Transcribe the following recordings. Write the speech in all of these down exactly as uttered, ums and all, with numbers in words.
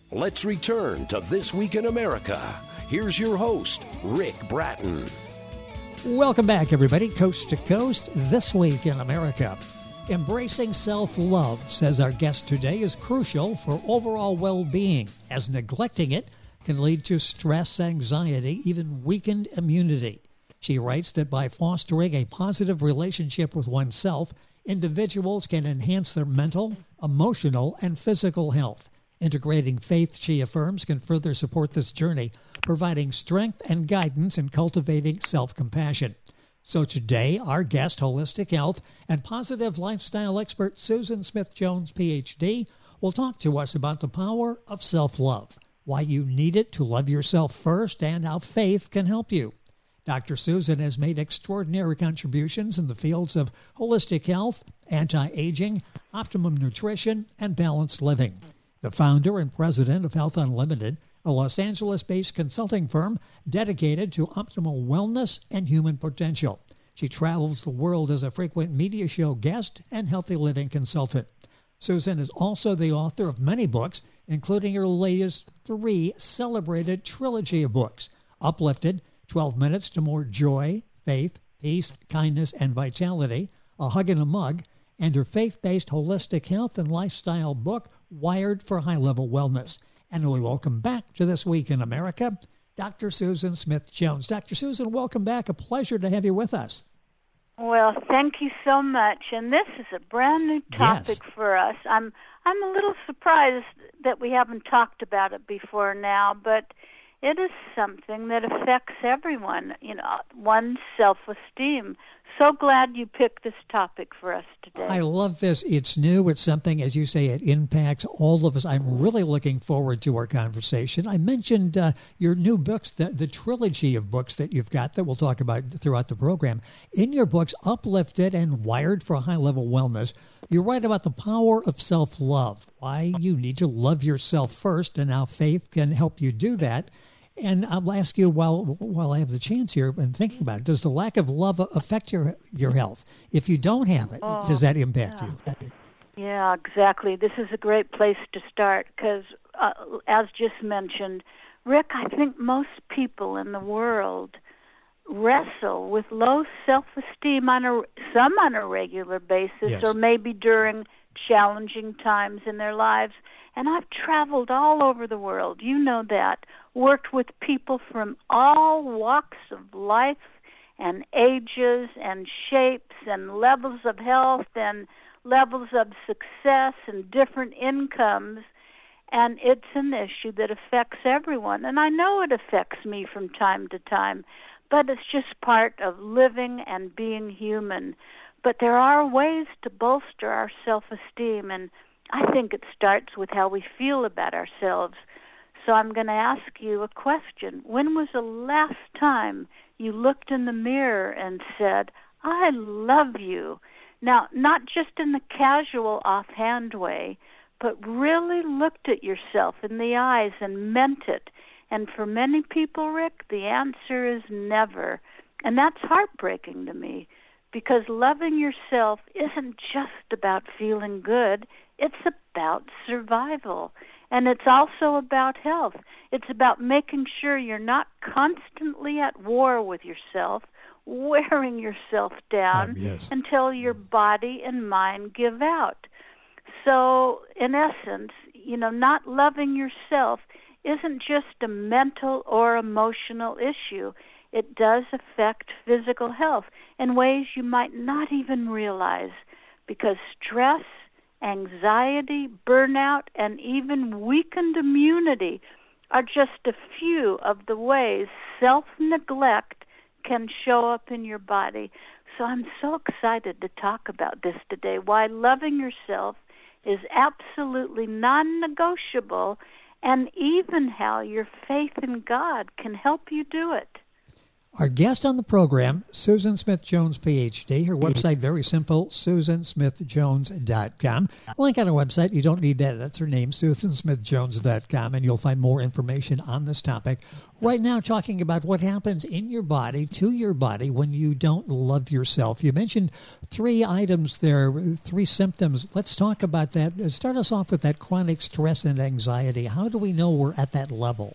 Let's return to This Week in America. Here's your host, Rick Bratton. Welcome back, everybody, coast to coast, This Week in America. Embracing self-love, says our guest today, is crucial for overall well-being, as neglecting it can lead to stress, anxiety, even weakened immunity. She writes that by fostering a positive relationship with oneself, individuals can enhance their mental, emotional, and physical health. Integrating faith, she affirms, can further support this journey, providing strength and guidance in cultivating self-compassion. So today, our guest, holistic health and positive lifestyle expert Susan Smith-Jones, P H D, will talk to us about the power of self-love, why you need it to love yourself first, and how faith can help you. Doctor Susan has made extraordinary contributions in the fields of holistic health, anti-aging, optimum nutrition, and balanced living. The founder and president of Health Unlimited, a Los Angeles-based consulting firm dedicated to optimal wellness and human potential. She travels the world as a frequent media show guest and healthy living consultant. Susan is also the author of many books, including her latest three celebrated trilogy of books, Uplifted, twelve minutes to More Joy, Faith, Peace, Kindness, and Vitality, A Hug and a Mug, and her faith-based holistic health and lifestyle book, Wired for High-Level Wellness. And we welcome back to This Week in America, Doctor Susan Smith-Jones. Doctor Susan, welcome back. A pleasure to have you with us. Well, thank you so much. And this is a brand new topic Yes. for us. I'm I'm a little surprised that we haven't talked about it before now, but it is something that affects everyone, you know, one's self-esteem. So glad you picked this topic for us today. I love this. It's new. It's something, as you say, it impacts all of us. I'm really looking forward to our conversation. I mentioned uh, your new books, the, the trilogy of books that you've got that we'll talk about throughout the program. In your books, Uplifted and Wired for High-Level Wellness, you write about the power of self-love, why you need to love yourself first, and how faith can help you do that. And I'll ask you while while I have the chance here and thinking about it, does the lack of love affect your your health? If you don't have it, oh, does that impact yeah. you? Yeah, exactly. This is a great place to start because, uh, as just mentioned, Rick, I think most people in the world wrestle with low self-esteem on a, some on a regular basis, Yes. or maybe during challenging times in their lives. And I've traveled all over the world, you know that, worked with people from all walks of life and ages and shapes and levels of health and levels of success and different incomes. And it's an issue that affects everyone. And I know it affects me from time to time, but it's just part of living and being human. But there are ways to bolster our self-esteem, and I think it starts with how we feel about ourselves. So I'm going to ask you a question. When was the last time you looked in the mirror and said, I love you? Now, not just in the casual, offhand way, but really looked at yourself in the eyes and meant it. And for many people, Rick, the answer is never. And that's heartbreaking to me, because loving yourself isn't just about feeling good. It's about survival. And it's also about health. It's about making sure you're not constantly at war with yourself, wearing yourself down Um, yes. until your body and mind give out. So, in essence, you know, not loving yourself isn't just a mental or emotional issue. It does affect physical health in ways you might not even realize, because stress, anxiety, burnout, and even weakened immunity are just a few of the ways self-neglect can show up in your body. So I'm so excited to talk about this today, why loving yourself is absolutely non-negotiable, and even how your faith in God can help you do it. Our guest on the program, Susan Smith Jones, P H D. Her website, very simple, susan smith jones dot com. Link on her website. You don't need that. That's her name, susan smith jones dot com, and you'll find more information on this topic. Right now, talking about what happens in your body, to your body, when you don't love yourself. You mentioned three items there, three symptoms. Let's talk about that. Start us off with that chronic stress and anxiety. How do we know we're at that level?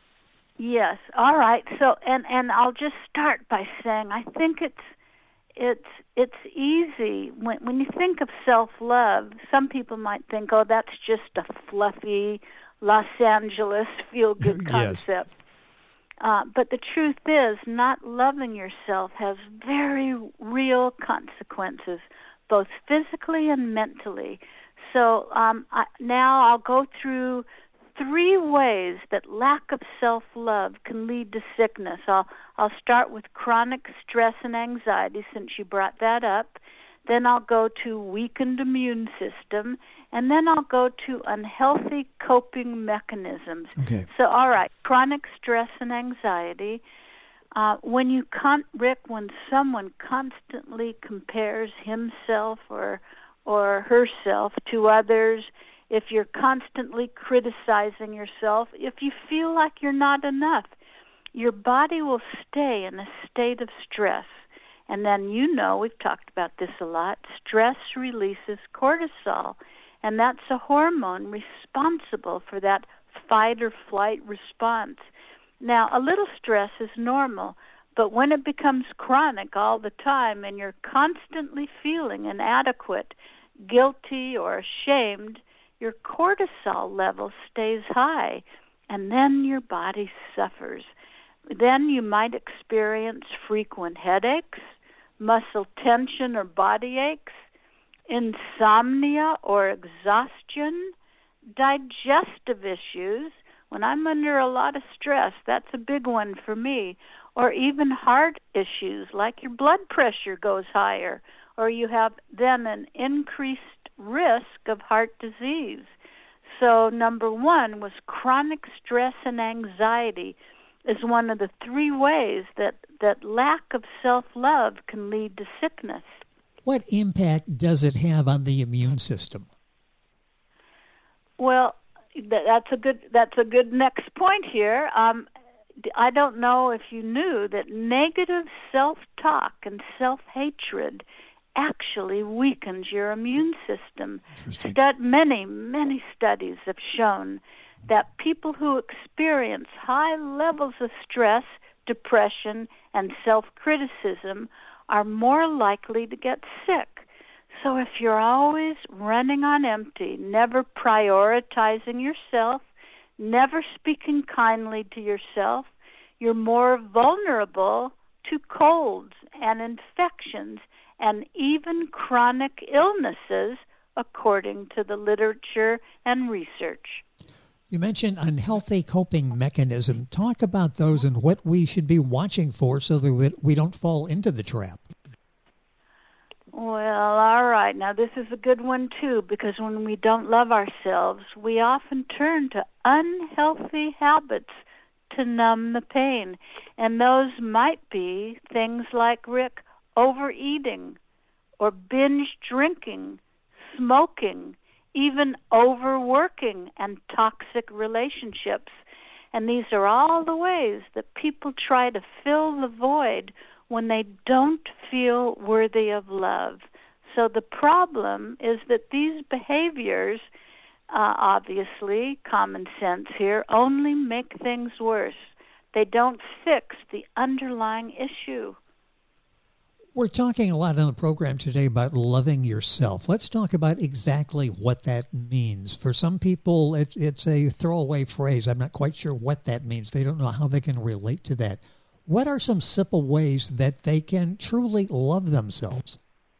Yes. All right. So, and, and I'll just start by saying I think it's it's it's easy when when you think of self-love. Some people might think, "Oh, that's just a fluffy Los Angeles feel-good concept." Yes. Uh, but the truth is, not loving yourself has very real consequences, both physically and mentally. So um, I, now I'll go through three ways that lack of self-love can lead to sickness. I'll, I'll start with chronic stress and anxiety, since you brought that up. Then I'll go to weakened immune system. And then I'll go to unhealthy coping mechanisms. Okay. So, all right, chronic stress and anxiety. Uh, when you, con- Rick, when someone constantly compares himself or or herself to others, if you're constantly criticizing yourself, if you feel like you're not enough, your body will stay in a state of stress. And then, you know, we've talked about this a lot, stress releases cortisol, and that's a hormone responsible for that fight or flight response. Now, a little stress is normal, but when it becomes chronic all the time and you're constantly feeling inadequate, guilty, or ashamed, your cortisol level stays high, and then your body suffers. Then you might experience frequent headaches, muscle tension or body aches, insomnia or exhaustion, digestive issues. When I'm under a lot of stress, that's a big one for me. Or even heart issues, like your blood pressure goes higher, or you have then an increased risk of heart disease. So number one was chronic stress and anxiety is one of the three ways that, that lack of self-love can lead to sickness. What impact does it have on the immune system? Well, that's a good that's a good next point here. Um, I don't know if you knew that negative self-talk and self-hatred actually weakens your immune system. That many, many studies have shown that people who experience high levels of stress, depression, and self-criticism are more likely to get sick. So if you're always running on empty, never prioritizing yourself, never speaking kindly to yourself, you're more vulnerable to colds and infections and even chronic illnesses, according to the literature and research. You mentioned unhealthy coping mechanism. Talk about those and what we should be watching for so that we don't fall into the trap. Well, all right. Now, this is a good one, too, because when we don't love ourselves, we often turn to unhealthy habits to numb the pain. And those might be things like, Rick, overeating or binge drinking, smoking, even overworking and toxic relationships. And these are all the ways that people try to fill the void when they don't feel worthy of love. So the problem is that these behaviors, uh, obviously, common sense here, only make things worse. They don't fix the underlying issue. We're talking a lot on the program today about loving yourself. Let's talk about exactly what that means. For some people, it, it's a throwaway phrase. I'm not quite sure what that means. They don't know how they can relate to that. What are some simple ways that they can truly love themselves?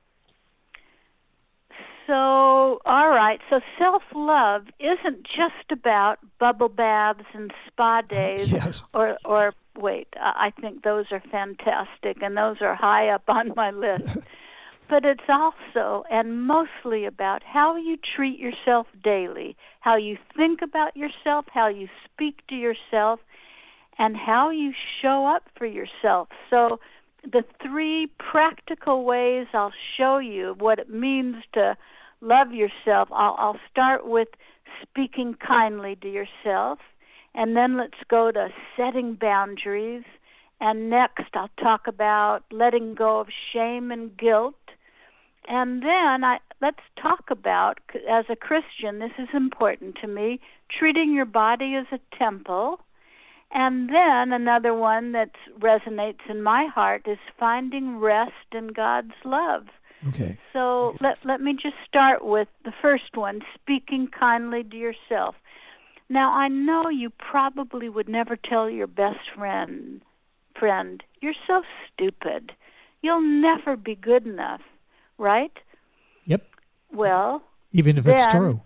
So, all right. So self-love isn't just about bubble baths and spa days. Yes. Or, or wait, I think those are fantastic, and those are high up on my list. But it's also and mostly about how you treat yourself daily, how you think about yourself, how you speak to yourself, and how you show up for yourself. So the three practical ways I'll show you what it means to love yourself. I'll, I'll start with speaking kindly to yourself, and then let's go to setting boundaries. And next I'll talk about letting go of shame and guilt. And then I, let's talk about, as a Christian, this is important to me, treating your body as a temple. And then another one that resonates in my heart is finding rest in God's love. Okay. So let let me just start with the first one, speaking kindly to yourself. Now, I know you probably would never tell your best friend, friend, you're so stupid. You'll never be good enough, right? Yep. Well, even if then, it's true.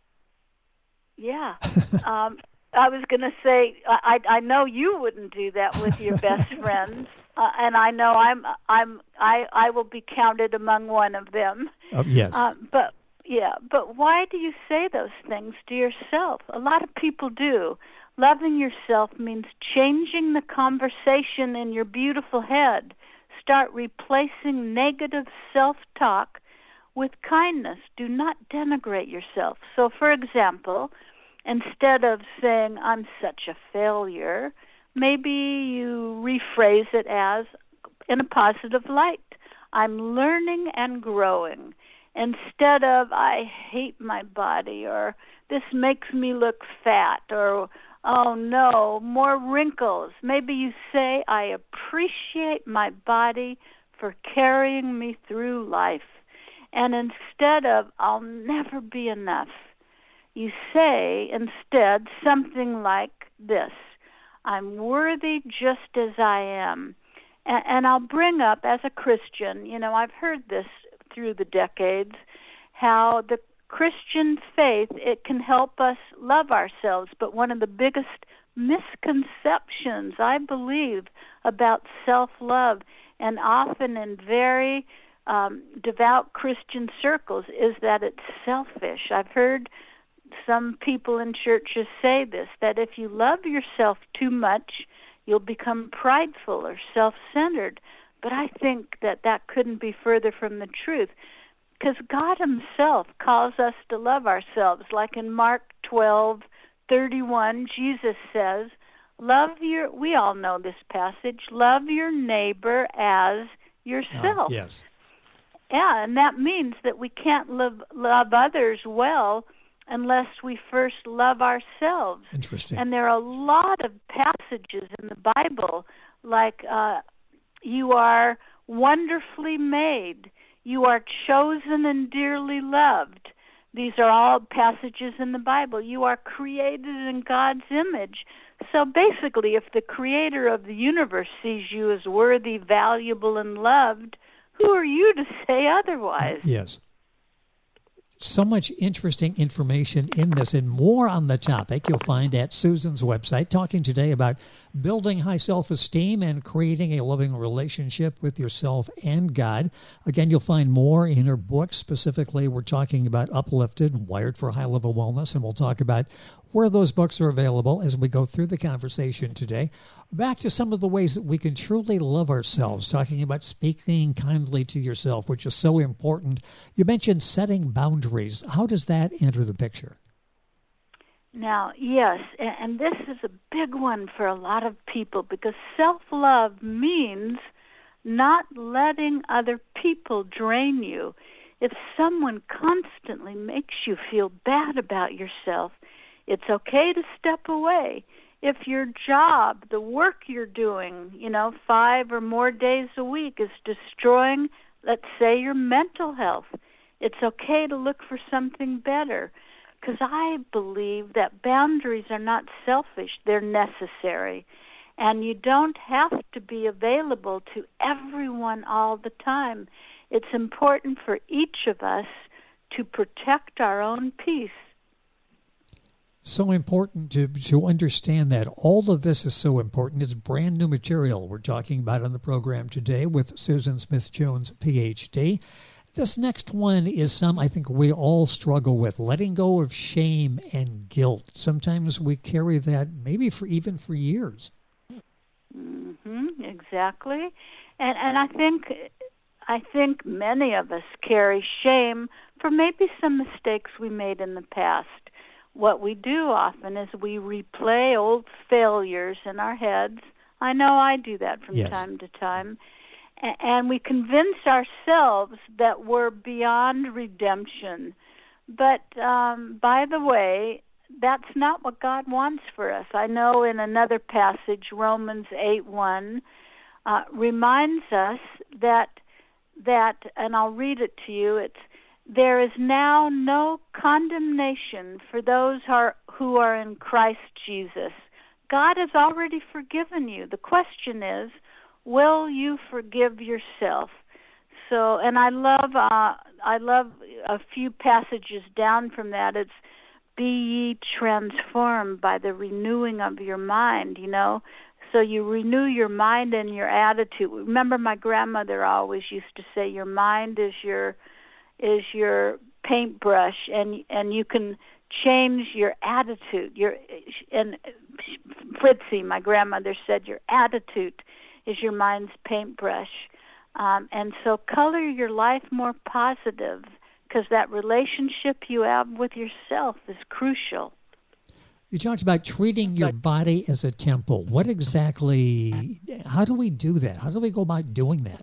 Yeah. um, I was going to say, I, I know you wouldn't do that with your best friends, uh, and I know I'm I'm I, I will be counted among one of them. Uh, yes. Uh, but yeah, but why do you say those things to yourself? A lot of people do. Loving yourself means changing the conversation in your beautiful head. Start replacing negative self-talk with kindness. Do not denigrate yourself. So, for example, instead of saying, I'm such a failure, maybe you rephrase it as, in a positive light, I'm learning and growing. Instead of, I hate my body, or this makes me look fat, or, oh no, more wrinkles. Maybe you say, I appreciate my body for carrying me through life. And instead of, I'll never be enough, you say instead something like this, I'm worthy just as I am. And, and I'll bring up, as a Christian, you know, I've heard this through the decades, how the Christian faith, it can help us love ourselves. But one of the biggest misconceptions, I believe, about self-love, and often in very um, devout Christian circles, is that it's selfish. I've heard some people in churches say this, that if you love yourself too much, you'll become prideful or self-centered. But I think that that couldn't be further from the truth, because God himself calls us to love ourselves. Like in Mark twelve thirty-one, Jesus says, love your, we all know this passage, love your neighbor as yourself. Uh, yes. Yeah, and that means that we can't love, love others well unless we first love ourselves. Interesting. And there are a lot of passages in the Bible, like uh, you are wonderfully made, you are chosen and dearly loved. These are all passages in the Bible. You are created in God's image. So basically, if the creator of the universe sees you as worthy, valuable, and loved, who are you to say otherwise? Yes. So much interesting information in this, and more on the topic you'll find at Susan's website, talking today about building high self-esteem and creating a loving relationship with yourself and God. Again, you'll find more in her book. Specifically, we're talking about Uplifted, Wired for High-Level Wellness, and we'll talk about where those books are available as we go through the conversation today. Back to some of the ways that we can truly love ourselves, talking about speaking kindly to yourself, which is so important. You mentioned setting boundaries. How does that enter the picture? Now, yes, and this is a big one for a lot of people, because self-love means not letting other people drain you. If someone constantly makes you feel bad about yourself, it's okay to step away. If your job, the work you're doing, you know, five or more days a week is destroying, let's say, your mental health, it's okay to look for something better. Because I believe that boundaries are not selfish, they're necessary. And you don't have to be available to everyone all the time. It's important for each of us to protect our own peace. So important to, to understand that. All of this is so important. It's brand new material we're talking about on the program today with Susan Smith-Jones, P H D. This next one is some I think we all struggle with, letting go of shame and guilt. Sometimes we carry that maybe for even for years. Mm-hmm, exactly. And and I think I think many of us carry shame for maybe some mistakes we made in the past. What we do often is we replay old failures in our heads. I know I do that from Yes. time to time. A- And we convince ourselves that we're beyond redemption. But um, by the way, that's not what God wants for us. I know in another passage, Romans eight one, uh, reminds us that, that, and I'll read it to you, it's, there is now no condemnation for those who are, who are in Christ Jesus. God has already forgiven you. The question is, will you forgive yourself? So, and I love, uh, I love a few passages down from that. It's, be ye transformed by the renewing of your mind, you know. So you renew your mind and your attitude. Remember, my grandmother always used to say, your mind is your is your paintbrush, and and you can change your attitude. Your and Fritzy, my grandmother, said, your attitude is your mind's paintbrush. Um, and so color your life more positive, because that relationship you have with yourself is crucial. You talked about treating your body as a temple. What exactly, how do we do that? How do we go about doing that?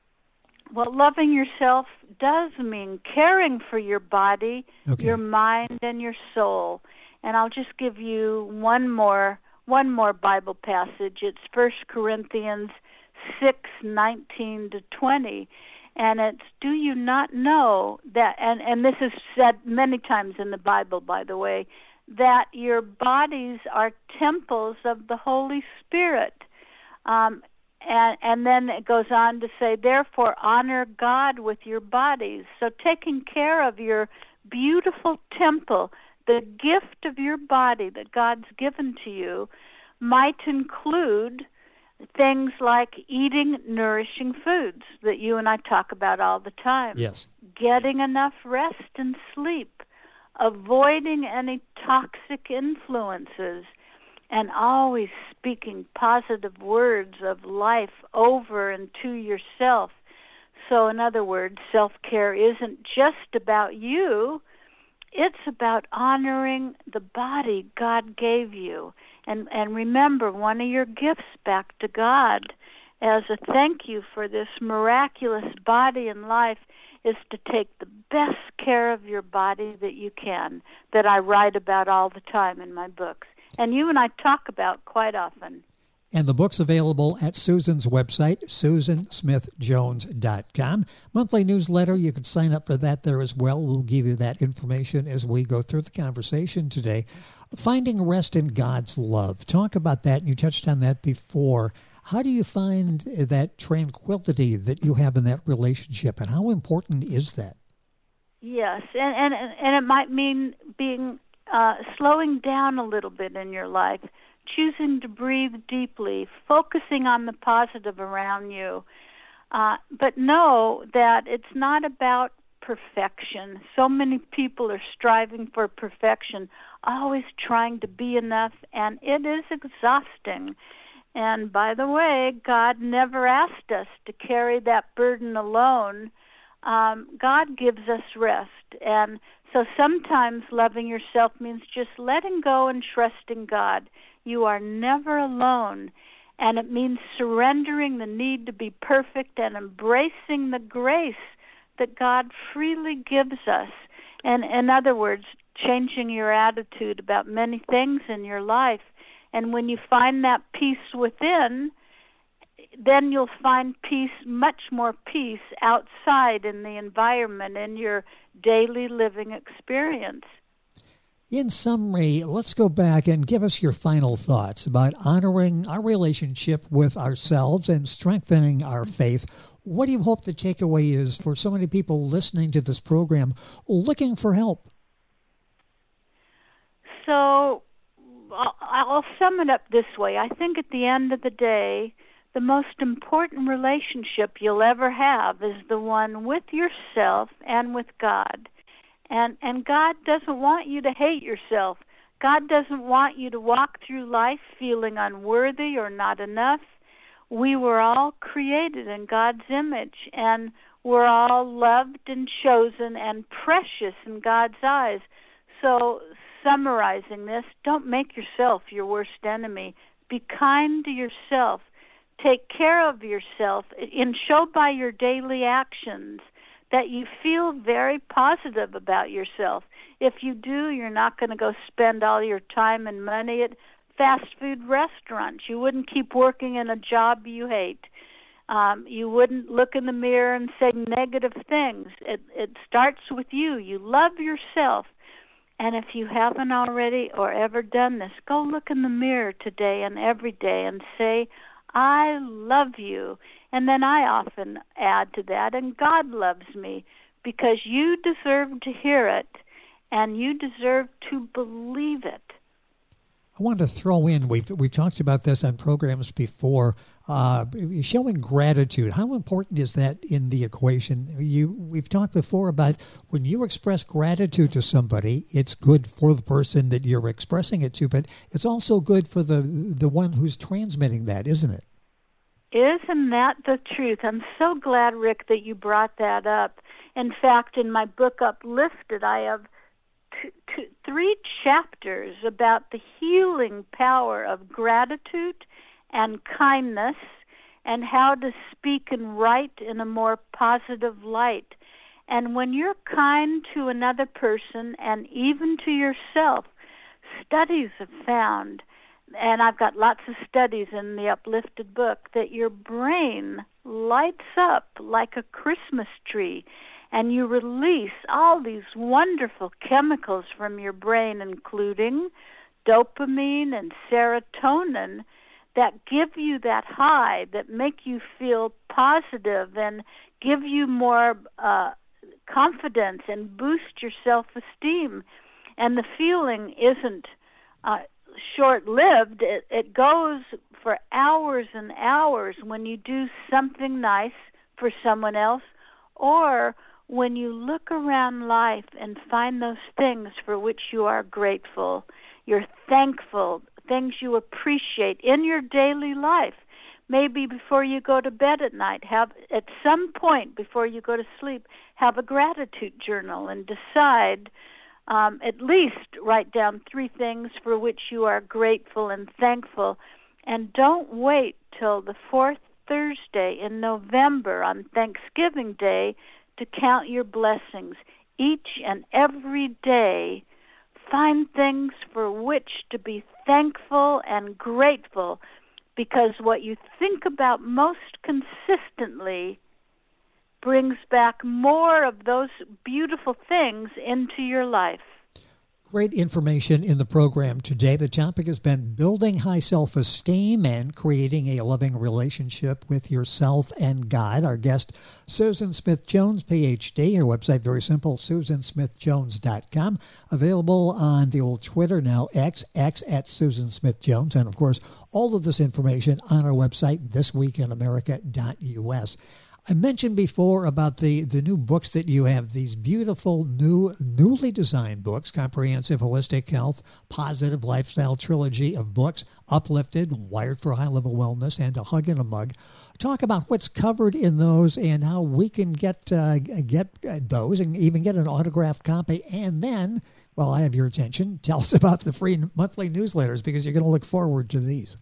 Well, loving yourself does mean caring for your body, Okay. your mind, and your soul. And I'll just give you one more one more Bible passage. It's First Corinthians six nineteen to twenty. And it's, do you not know that, and, and this is said many times in the Bible, by the way, that your bodies are temples of the Holy Spirit. Um, and, and then it goes on to say, therefore, honor God with your bodies. So taking care of your beautiful temple, the gift of your body that God's given to you, might include things like eating nourishing foods that you and I talk about all the time. Yes. Getting enough rest and sleep, avoiding any toxic influences, and always speaking positive words of life over and to yourself. So in other words, self-care isn't just about you. It's about honoring the body God gave you. And and remember, one of your gifts back to God as a thank you for this miraculous body and life is to take the best care of your body that you can, that I write about all the time in my books. And you and I talk about quite often. And the book's available at Susan's website, susan smith jones dot com. Monthly newsletter, you can sign up for that there as well. We'll give you that information as we go through the conversation today. Finding rest in God's love. Talk about that. You touched on that before. How do you find that tranquility that you have in that relationship, and how important is that? Yes, and and, and it might mean being uh, slowing down a little bit in your life, choosing to breathe deeply, focusing on the positive around you. Uh, but know that it's not about perfection. So many people are striving for perfection, always trying to be enough, and it is exhausting. And by the way, God never asked us to carry that burden alone. Um, God gives us rest. And so sometimes loving yourself means just letting go and trusting God. You are never alone. And it means surrendering the need to be perfect and embracing the grace that God freely gives us. And in other words, changing your attitude about many things in your life. And when you find that peace within, then you'll find peace, much more peace outside in the environment, in your daily living experience. In summary, let's go back and give us your final thoughts about honoring our relationship with ourselves and strengthening our faith. What do you hope the takeaway is for so many people listening to this program looking for help? So I'll sum it up this way. I think at the end of the day, the most important relationship you'll ever have is the one with yourself and with God. And and God doesn't want you to hate yourself. God doesn't want you to walk through life feeling unworthy or not enough. we were all created in God's image, and we're all loved and chosen and precious in God's eyes. So, summarizing this, don't make yourself your worst enemy. Be kind to yourself. Take care of yourself, and show by your daily actions that you feel very positive about yourself. If you do, you're not going to go spend all your time and money at fast food restaurants. You wouldn't keep working in a job you hate. Um, you wouldn't look in the mirror and say negative things. It, it starts with you. You love yourself. And if you haven't already or ever done this, go look in the mirror today and every day and say, I love you. And then I often add to that, and God loves me, because you deserve to hear it, and you deserve to believe it. I want to throw in, we've, we've talked about this on programs before, uh, showing gratitude. How important is that in the equation? You, we've talked before about when you express gratitude to somebody, it's good for the person that you're expressing it to, but it's also good for the, the one who's transmitting that, isn't it? Isn't that the truth? I'm so glad, Rick, that you brought that up. In fact, in my book, Uplifted, I have two, two, three chapters about the healing power of gratitude and kindness and how to speak and write in a more positive light. And when you're kind to another person and even to yourself, studies have found, and I've got lots of studies in the Uplifted book, that your brain lights up like a Christmas tree, and you release all these wonderful chemicals from your brain, including dopamine and serotonin, that give you that high, that make you feel positive and give you more uh, confidence and boost your self-esteem. And the feeling isn't uh, short-lived. It, it goes for hours and hours when you do something nice for someone else, or when you look around life and find those things for which you are grateful, you're thankful, things you appreciate in your daily life. Maybe before you go to bed at night, have at some point before you go to sleep, have a gratitude journal and decide, um, at least write down three things for which you are grateful and thankful. And don't wait till the fourth Thursday in November on Thanksgiving Day to count your blessings. Each and every day, find things for which to be thankful and grateful, because what you think about most consistently brings back more of those beautiful things into your life. Great information in the program today. The topic has been building high self-esteem and creating a loving relationship with yourself and God. Our guest, Susan Smith Jones, P H D. Her website, very simple, susan smith jones dot com. Available on the old Twitter, now X, X at Susan Smith Jones. And, of course, all of this information on our website, this week in america dot u s. I mentioned before about the, the new books that you have, these beautiful, new, newly designed books, Comprehensive Holistic Health, Positive Lifestyle Trilogy of books, Uplifted, Wired for High-Level Wellness, and A Hug and a Mug. Talk about what's covered in those and how we can get, uh, get those and even get an autographed copy. And then, while I have your attention, tell us about the free monthly newsletters, because you're going to look forward to these.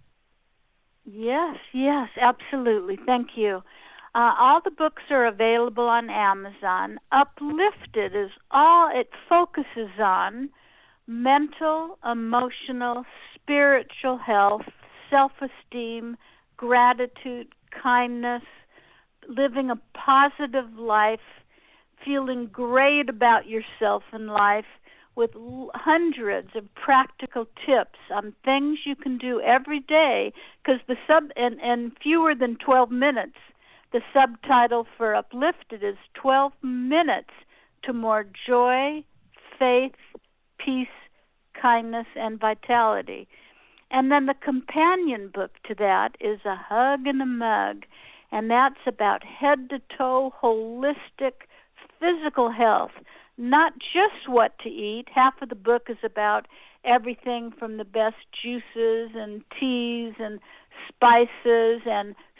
Yes, yes, absolutely. Thank you. Uh, all the books are available on Amazon. Uplifted is all it focuses on: mental, emotional, spiritual health, self-esteem, gratitude, kindness, living a positive life, feeling great about yourself in life, with hundreds of practical tips on things you can do every day, because the sub in, in fewer than twelve minutes. The subtitle for Uplifted is twelve minutes to more joy, faith, peace, kindness, and vitality. And then the companion book to that is A Hug and a Mug, and that's about head-to-toe holistic physical health, not just what to eat. Half of the book is about everything from the best juices and teas and spices and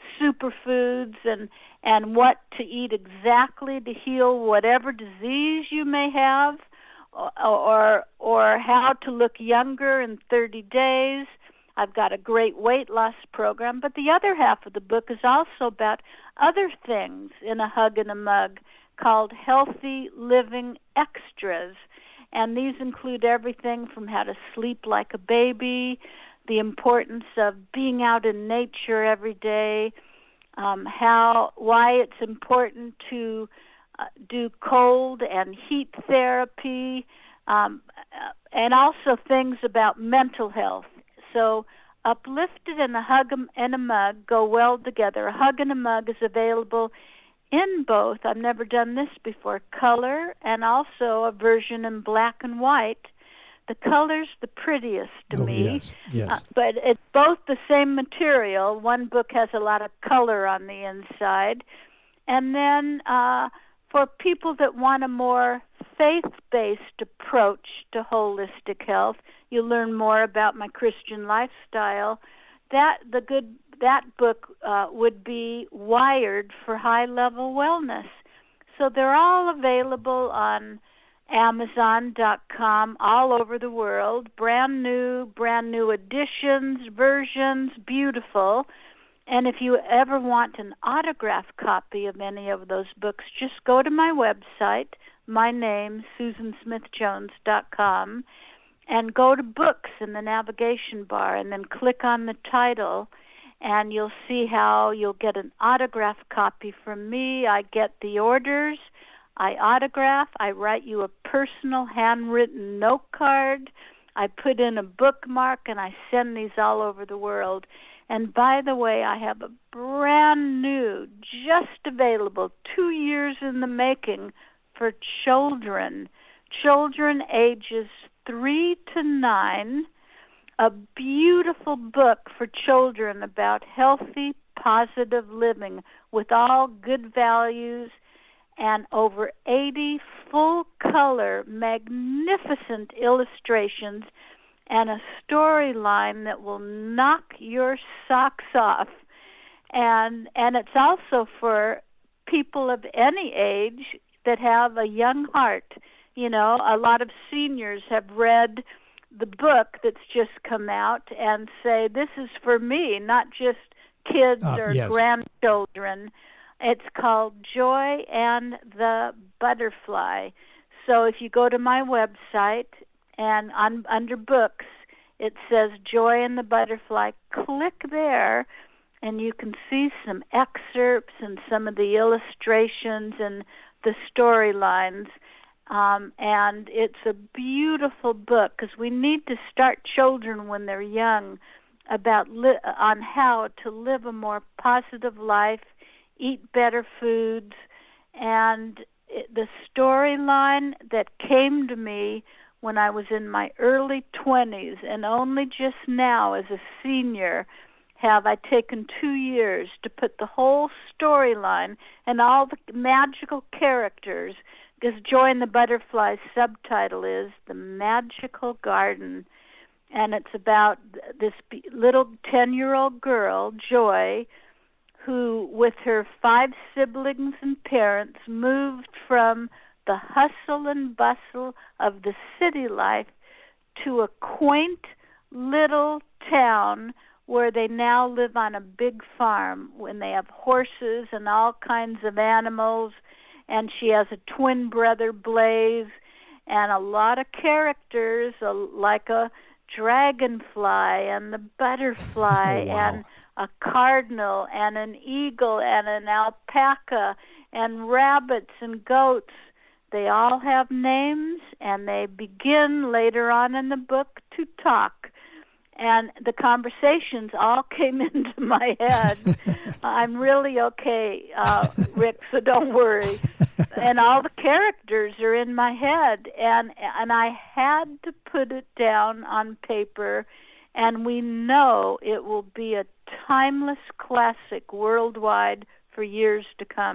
superfoods and and what to eat exactly to heal whatever disease you may have, or or, or how to look younger in thirty days. I've got a great weight loss program, but the other half of the book is also about other things in a hug and a mug called Healthy Living Extras. And these include everything from how to sleep like a baby, the importance of being out in nature every day, um, how why it's important to uh, do cold and heat therapy, um, and also things about mental health. So Uplifted and a Hug and a Mug go well together. A Hug and a Mug is available in both. I've never done this before, color and also a version in black and white. The color's the prettiest to oh, me, yes, yes. Uh, but it's both the same material. One book has a lot of color on the inside. And then uh, for people that want a more faith-based approach to holistic health, you learn more about my Christian lifestyle. That the good that book uh, would be Wired for High-Level Wellness. So they're all available on Amazon dot com all over the world. Brand new, brand new editions, versions, beautiful. And if you ever want an autographed copy of any of those books, just go to my website, my name, Susan Smith Jones dot com, and go to books in the navigation bar and then click on the title, and you'll see how you'll get an autographed copy from me. I get the orders, I autograph, I write you a personal handwritten note card, I put in a bookmark, and I send these all over the world. And by the way, I have a brand new, just available, two years in the making for children, children ages three to nine, a beautiful book for children about healthy, positive living with all good values and over eighty full-color, magnificent illustrations and a storyline that will knock your socks off. And and it's also for people of any age that have a young heart. You know, a lot of seniors have read the book that's just come out and say, this is for me, not just kids uh, or yes. grandchildren. It's called Joy and the Butterfly. So if you go to my website and on, under books, it says Joy and the Butterfly, click there and you can see some excerpts and some of the illustrations and the storylines. Um, and it's a beautiful book because we need to start children when they're young about li- on how to live a more positive life, eat better foods. And it, the storyline that came to me when I was in my early twenties, and only just now as a senior have I taken two years to put the whole storyline and all the magical characters, because Joy and the Butterfly's subtitle is The Magical Garden. And it's about this little ten-year-old girl, Joy, who, with her five siblings and parents, moved from the hustle and bustle of the city life to a quaint little town where they now live on a big farm when they have horses and all kinds of animals. And she has a twin brother, Blaze, and a lot of characters, uh, like a dragonfly and the butterfly oh, wow. and a cardinal and an eagle and an alpaca and rabbits and goats. They all have names, and they begin later on in the book to talk. And the conversations all came into my head. I'm really okay, uh, Rick, so don't worry. And all the characters are in my head. And, and I had to put it down on paper, and we know it will be a timeless classic worldwide for years to come.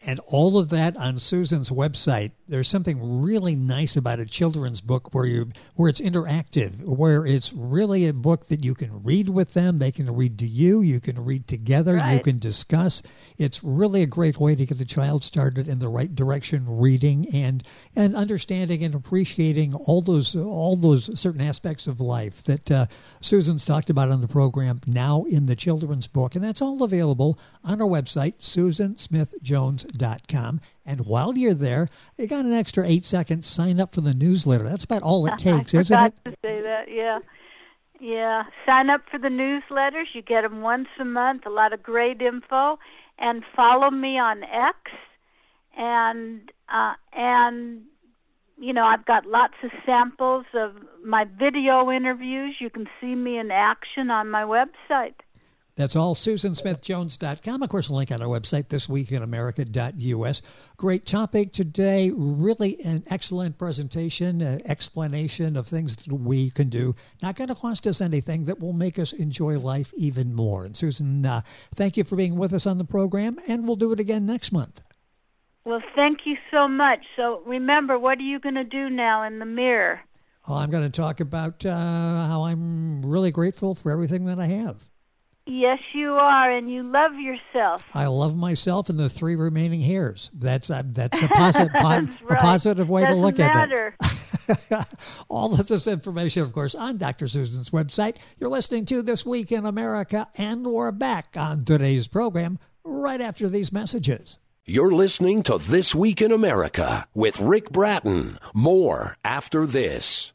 And all of that on Susan's website. There's something really nice about a children's book where you where it's interactive, where it's really a book that you can read with them. They can read to you. You can read together. Right. You can discuss. It's really a great way to get the child started in the right direction, reading and and understanding and appreciating all those all those certain aspects of life that uh, Susan's talked about on the program now in the children's book. And that's all available on our website, susan smith jones dot com. And while you're there, you got an extra eight seconds. Sign up for the newsletter. That's about all it takes, I isn't it? forgot to say that, yeah. Yeah, sign up for the newsletters. You get them once a month, a lot of great info. And follow me on X. And, uh, and you know, I've got lots of samples of my video interviews. You can see me in action on my website. That's all, susan smith jones dot com. Of course, a link on our website, this week in america dot u s. Great topic today. Really an excellent presentation, uh, explanation of things that we can do. Not going to cost us anything that will make us enjoy life even more. And Susan, uh, thank you for being with us on the program, and we'll do it again next month. Well, thank you so much. So remember, what are you going to do now in the mirror? Oh, I'm going to talk about uh, how I'm really grateful for everything that I have. Yes, you are, and you love yourself. I love myself and the three remaining hairs. That's uh, that's a, posit- po- right. a positive way Doesn't to look matter. at it. All of this information, of course, on Doctor Susan's website. You're listening to This Week in America, and we're back on today's program right after these messages. You're listening to This Week in America with Rick Bratton. More after this.